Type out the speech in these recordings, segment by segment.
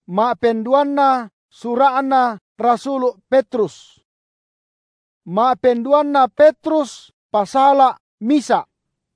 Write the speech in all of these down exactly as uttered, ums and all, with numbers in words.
Ma penduanna surana Rasul Petrus. Ma penduanna Petrus pasala misa.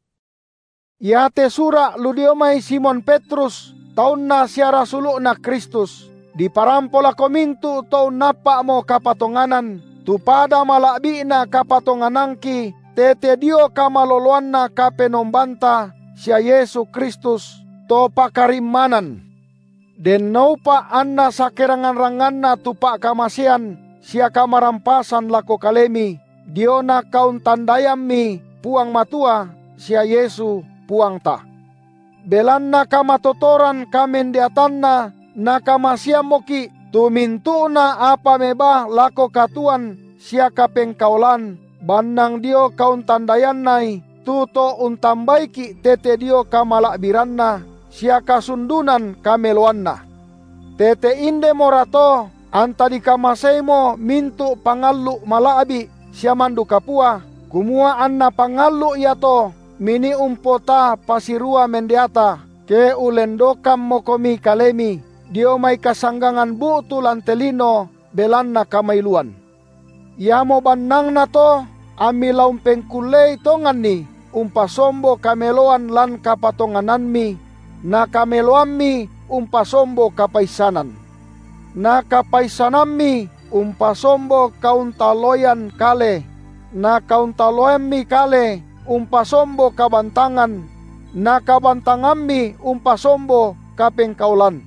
Iate sura ludiomai Simon Petrus taunna sia rasuluna Kristus. Di parampola komintu tau napa mo kapatonganan. Tupada malabina kapatonganangki. Tete dio kamaloloanna kapenombanta sia Yesus Kristus to pakarimanan. Den naupa anna sakerangan ranganna tupak kamasian sia kamarampasan lako kalemi. Diona kaun tandayammi puang matua sia Yesu puang ta. Belanna kamatotoran kamendiatanna na kamasiamoki tumintuna apa meba lako katuan sia kapengkaulan. Banang dio kaun tandayan nai tuto untambaiki tete dio kamalakbiranna sia kasundunan kameluanna. Tete inde morato antadi kamasemo mintu pangallu malabi sia mandu kapua. Kumua anna pangallu iato mini umpota pasirua mendiata ke ulendokam mokomi kalemi. Dio mai kasanggangan butu lantelino belanna kamailuan. Iamo banang na to ami laum pengkulei tongan ni umpasombo kameloan lan kapatongananmi na kameloammi umpasombo kapaisanan. Na kapaisanammi umpasombo kauntaloyan kale. Na kauntaloyammi kale umpasombo kabantangan. Na kabantangammi umpasombo kapengkaulan.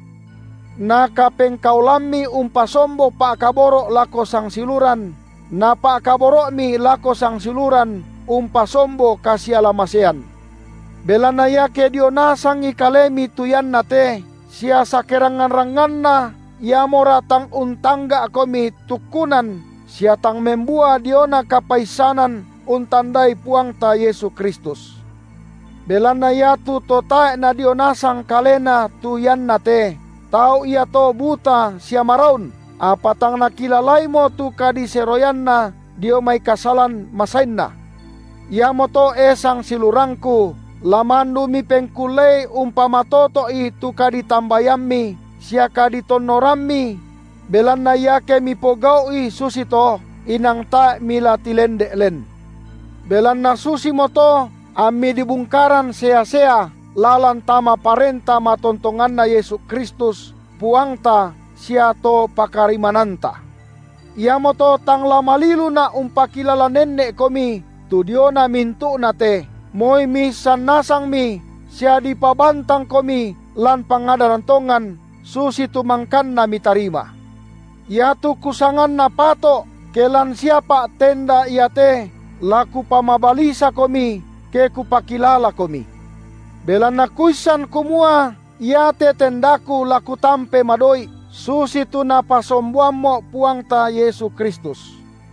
Na kapengkaulammi umpasombo pak kaboro lako sang siluran. Na pak kaboro mi lako sang siluran umpasombo kasialamasean. Belana yake dio nasangi kalemi tuyan nate sia sakerangan ranganna ya moratang untangga komi tukunan sia tang membua diona kapaisanan untandai puang ta Yesus Kristus. Belana yatu totae na dio nasang kalena tuyan nate tau ia to buta sia maraun. Apa tang nakilalai mo tu kadi seroyanna dio mai kasalan masainna. Ia moto esang silurangku lamandu mi pengkulei umpamatoto i tu kadi tambayammi sia kadi tonorammi. Belanna yake mi pogau i susito inang ta mila tilendek len. Belanna susi moto ami dibungkaran sea-sea lalan tama parenta matontonganna Yesus Kristus puangta sia to pakarimananta. Ia moto tang lamalilu na umpakilala nenek komi tudiona mintu nate moi mi sanasang mi sia dipabantang komi lan pangadaran tongan susi tumangkan na mitarima. Ia tu kusangan na pato kelan siapa tenda iate laku pamabalisa komi ke kupakilala komi. Belana kuisan kumua iate tendaku laku tampe madoi. Susi tu napasombuammo puangta Yesus Kristus.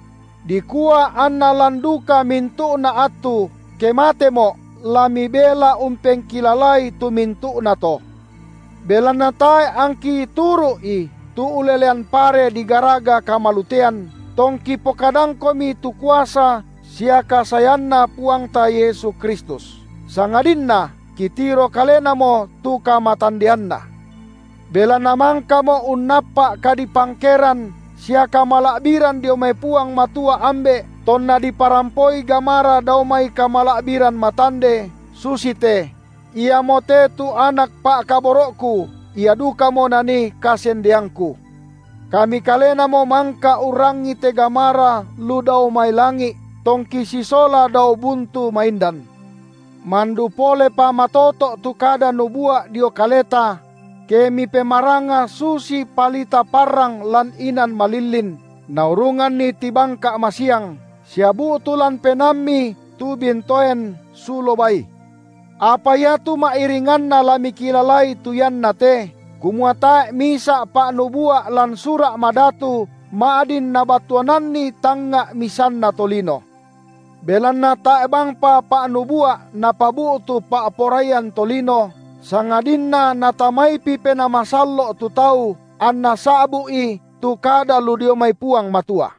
Dikua anna landuka mintu na atu kematemo lami bela umpeng kilalai tu mintu na to. Bela natai angki turu i tu ulelean pare di garaga kamalutean tongki pokadang komi tu kuasa sia kasayanna puangta Yesus Kristus. Sangadinna kitiro kalena mo tu kamatandianna. Bela namang kamo unnapa kadi pangkeran sia kamalakbiran dio mai puang matua ambe tonna di parampoi gamara dau mai kamalakbiran matande susite ia mote tu anak pak kaborokku ia duka mo nani kasendiangku. Kami kalena mo mangka urangi te gamara lu dau mai langi tongki sisola dau buntu maindan. Mandu pole pa matoto tu kada nubua dio kaleta. Kemi pemaranga susi palita parang lan inan malilin. Naurungan ni tibangka masiang. Siabu tulan penami tu bintoen sulobai. Apa ya tu mairingan na lami kilalai tuyan nate. Kumuata misa pak nubua lan sura madatu. Maadin nabatuanan ni tangga misan na tolino. Belan na taebang pa pak nubua napabutu pak porayan tolino. Sangadinna natamay pipe na masallo tu tau anna sabu i tu kada ludio may puang matua.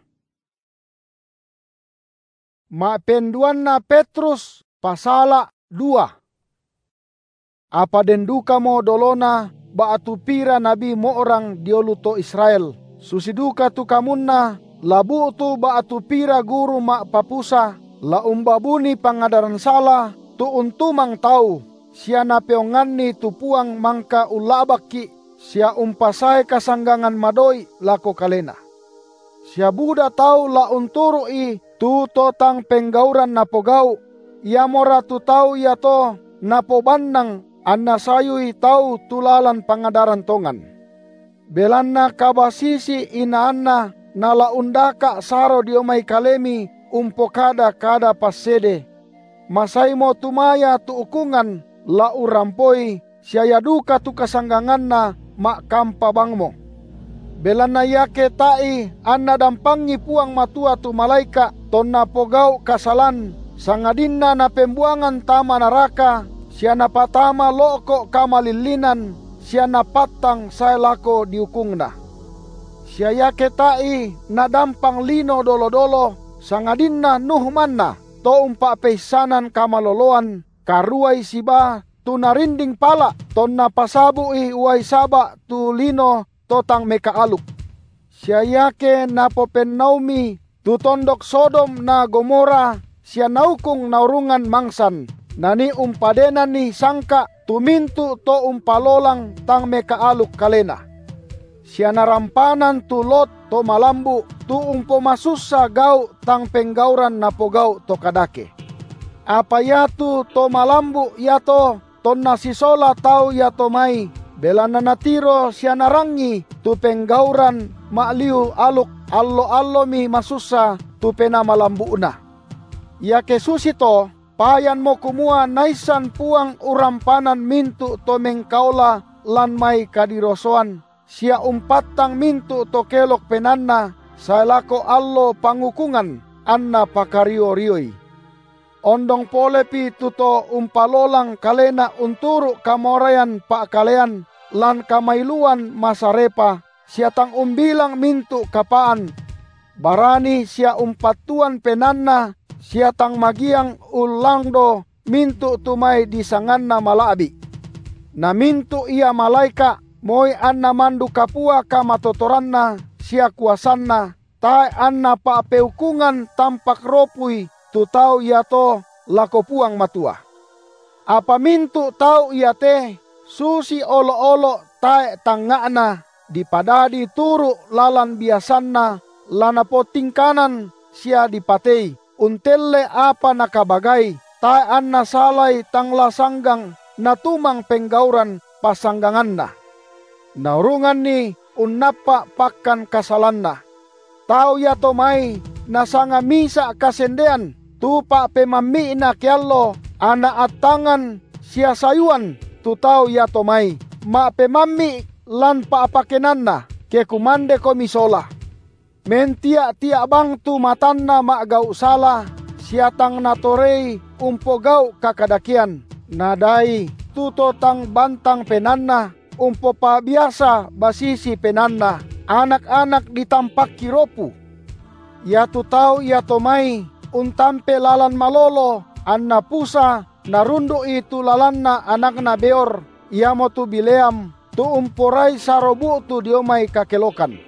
Mapenduan na Petrus pasala dua. Apa denduka mo dolona baatu pira nabi mo orang diolu to Israel. Susiduka tu kamunna labu tu baatu pira guru mak papusa la umbabuni pangadaran salah tu untumang tau sia napeonganni tu puang mangka ulabaki sia umpasai kasanggangan madoi lako kalena. Sia buda tau la unturui tu totang penggauran napogau ia mora tu tau ia to napobandang anna sayui tau tulalan pangadaran tongan. Belanna kabasisi inaanna nala undaka saro diomai kalemi umpo kada kada pasede. Masai mo tumaya tu ukungan la urampoi siaya duka tu kasangganganna mak kampa bangmo. Belanna yake tai anna dampangi puang matua tu malaika tonna pogau kasalan sangadinna na pembuangan tama naraka siana patama loko kamalilinan siana patang saya lako diukungna. Sia yake tai na dampang lino dolo-dolo sangadinna nuhmanna to umpa peisanan kamaloloan karuai siba tu narinding pala tonna pasabui uai saba tu lino totang meka aluk. Sia yake napopen naumi tu tondok Sodom na Gomora sia naukung naurungan mangsan nani umpadenan ni sangka tumintu to umpalolang tang meka aluk kalena. Sia narampanan tu Lot to malambu tu umpo masussa gau tang penggauran napogau to kadake. Apa yatu to malambu yato tonna sisola tau yato mai belana natiro sia narangi tu penggauran makliu aluk allo-allo mi masussa tu pena malambuuna. Ya kesusito payan mo kumua naisan puang urampanan mintu to mengkaula lan mai kadirosoan sia umpatang mintu to kelok penanna salako allo pangukungan anna pakario-rioi. Ondong polepi tuto umpalolang kalena unturu kamorayan pak kalean lan kamailuan masarepa siatang umbilang mintu kapaan barani sia umpatuan penanna siatang magiang ulangdo mintu tumai disanganna malabi. Na mintu ia malaika moi anna mandu kapua kamatotoranna sia kuasanna tai anna pa peukungan tampak ropui tu tau ia to lako puang matua. Apa mintu tau ia te susi olo-olo tai tangana dipadadi turu lalan biasanna lana poting kanan sia dipatei untelle apa nakabagai tai anna salai tangla sanggang natumang penggauran pasangganganna. Naurungan ni unnapa pakkan kasalanna. Tau ya tomai nasanga misa kasendean tupa pemami na kiallo ana atangan sia sayuan tu tau ya tomai ma pemami lan pa apakenanna ke kumande komisola. Mentia tia bang tu matanna ma gau sala siatang natorei umpo gau kakadakian nadai tuto tang bantang penanna umpo pa biasa basisi penanna anak-anak ditampak kiropu. Ya tu tau ya tomai untampe lalan malolo anna pusa narundu itu lalanna anakna beor ia motu bileam tu umporai sarobu tu diomai kakelokan.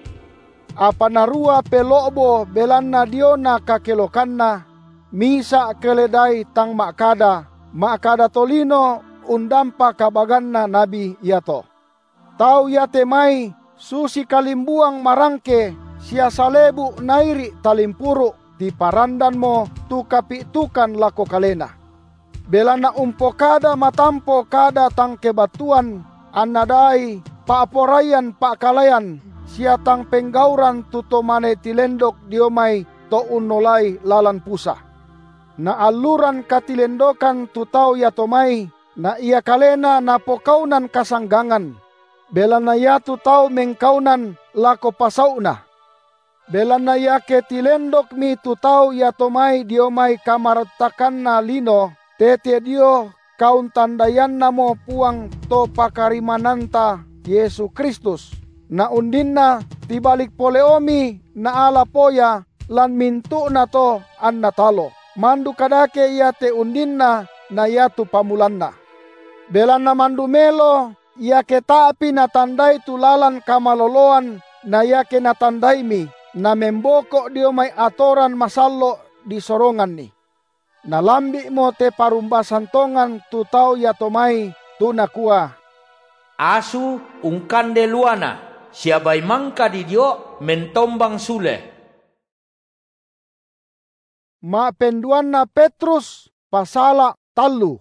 Apa narua pelobo belanna diona kakelokanna misa keledai tang makada makada tolino undampa kabaganna nabi yato. Tau ya temai susi kalimbuang marangke sia salebu nairi talimpuru di parandan mo tu kapitukan lako kalena. Belana umpo kada matampo kada tang kebatuan anadai paaporayan pakalayan sia tang penggauran tuto mane tilendok diomai to unolai lalan pusa. Na aluran katilendokan tutau ya tomai na ia kalena na pokaunan kasanggangan. Belana ya tu tau mengkaunan lako pasauna. Belana ya ketilendok mi tu tau ya tomai diomai kamartakan na lino. Tete dio kaun tandayan namo puang to pakarimananta Yesus Kristus. Na undinna tibalik poleomi na ala poya lan mintu na to an natalo. Mandu kadake ya te undinna na ya tu pamulanna. Belana mandumelo yake taapi natandai tulalan kamaloloan na yake natandai mi na memboko dio may atoran masallo di sorongan ni. Nalambi mo te parumbasan tongan tu tau yatomay tu nakua. Asu ungkande luana siabay mangka di dio mentombang sule. Mapenduan na Petrus pasala talu.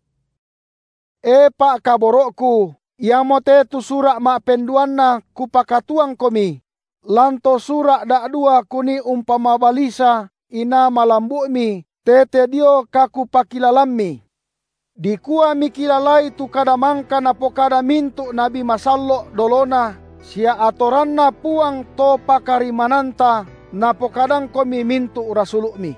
E pak kaborokku, yamo te tu sura mapenduan na kupakatuang komi. Lanto sura dak dua kuni umpama balisa ina malambu mi tete dio kaku pakilalammi. Dikua mi kilalai tu kadamangka na pokada mintu nabi masallo dolona sia atoranna puang to pakarimananta na pokadang komi mintu rasulukmi.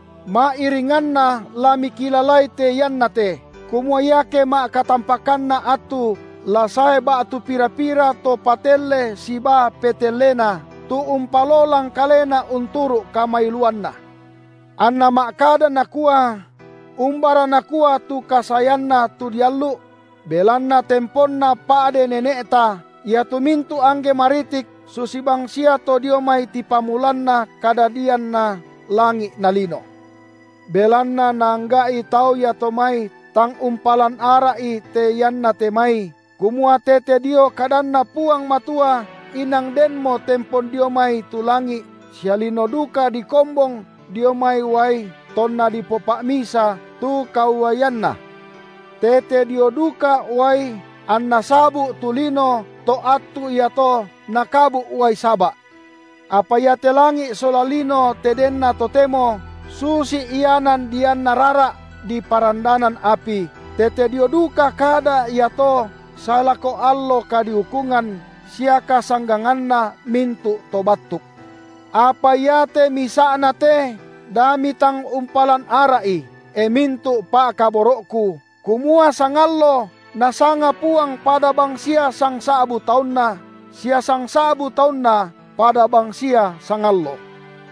Mairinganna lami kilalai te yanna te. Kumua yake ma katampakanna atu lasai ba atu pira-pira to patelle siba petelena tu umpalolang kalena unturu kamailuanna. Anna makada nakua umbara nakua tu kasayanna tu diallu belanna temponna paade nenekta ya tu mintu angge maritik susibang sia to diomai tipamulanna kadadianna langi nalino. Belanna nanggai tau ya tomai tang umpalan arai te yanna temai kumua tete dio kadanna puang matua inang denmo tempon dio mai tulangi sialino duka di kombong dio mai wai tonna di popak misa tu kauwayanna tete dio duka wai anna sabu tulino to atu yato nakabu wai saba apa ya telangi solalino tedenna totemo susi ianan dian narara di parandanan api tete dio duka kada yato salako allo kadiukungan siaka sangganganna mintu tobatuk apa yate misana te damitang umpalan arai e mintu pa kaborokku kumua sangallo nasanga puang pada bangsia sang sabu taunna sia sang sabu taunna pada bangsia sangallo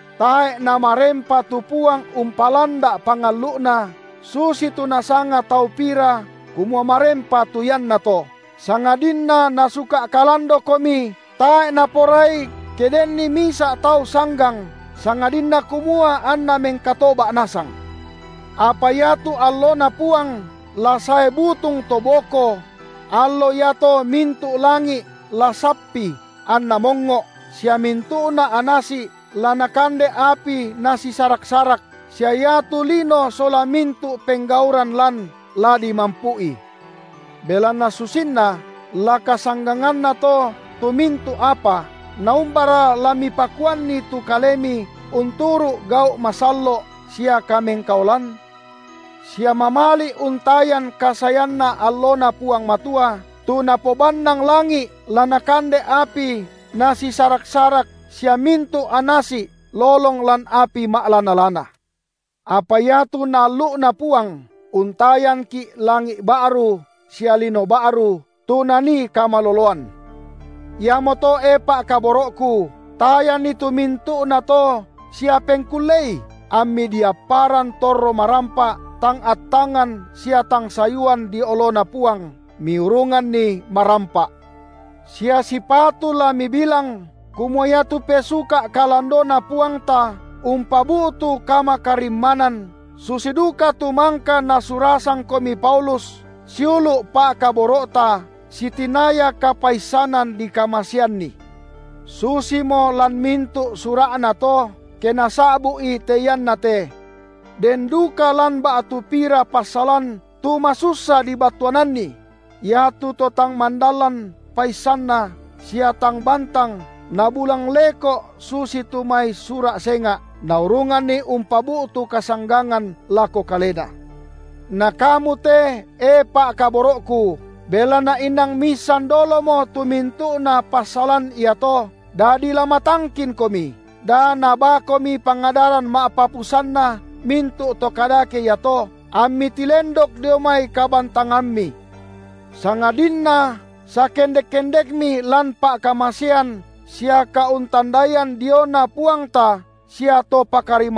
tae na marempa tu puang umpalanda pangalluna susi tu nasanga tau pira kumua marempa tu yanna to sangadinna nasuka kalando komi tae na porai kedenni misa tau sanggang sangadinna kumua anna mengkatoba nasang apa yatu allo na puang lasai butung toboko allo yato mintu langi lasappi anna mongo sia mintu na anasi lanakande api nasi sarak-sarak siya tulino sola mintu penggauran lan ladi mampui. Belana susinna laka sanggangan na to tumintu apa naumbara lami pakuan ni tu kalemi unturu gau masallo siya kameng kaulan. Siya mamali untayan kasayanna allona puang matua tu napobannang langi lanakande api nasi sarak-sarak siya mintu anasi lolong lan api ma'lana-lana. Apa yatu nalu na puang untayan ki langi baru sialino baru tunani kamaloloan. Yamoto epa kaborokku tayan itu mintu na to siya pengkulei ammi dia paran torro marampa tang atangan siya tang sayuan di olona puang miurungan ni marampa. Siya sipatu lami bilang kumoyatu pesuka kalandona puang ta umpabutu kama karimanan susiduka tumangka nasurasang komi Paulus siulu pa kaborota sitinaya kapaisanan di kamasianni susimo lan mintu surana to kenasabu iteyan nate den duka lan baatu pira pasalan tu masusa di batuananni yatu totang mandalan paisanna siatang bantang nabulang leko susi tumai sura senga naurungan ni umpabu tu kasanggangan lako kalena. Na kamu te epa kaborokku bela na inang misan dolo mo tumintu na pasalan iato dadi lamatangkin komi da naba komi pangadaran maapapusan na mintu to kadake yato ammi tilendok diomai kabantangammi sangadinna sa kendek-kendek mi lan pa kamasian siya kauntandayan diona puangta siya to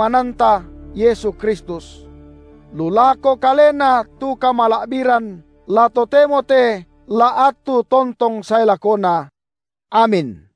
pakarimananta Yesu Kristus. Lulako kalena tu kamalakbiran la totemo te la atu tontong say lakona. Amin.